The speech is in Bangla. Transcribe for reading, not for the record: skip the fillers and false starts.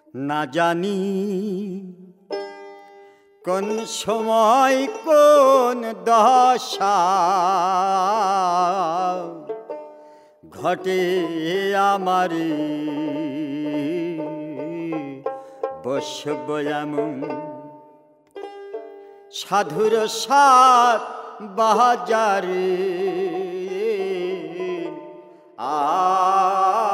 না জানি কোন সময় কোন দশা ঘটে আমারি বসব এমন সাধুর সাত বাজারে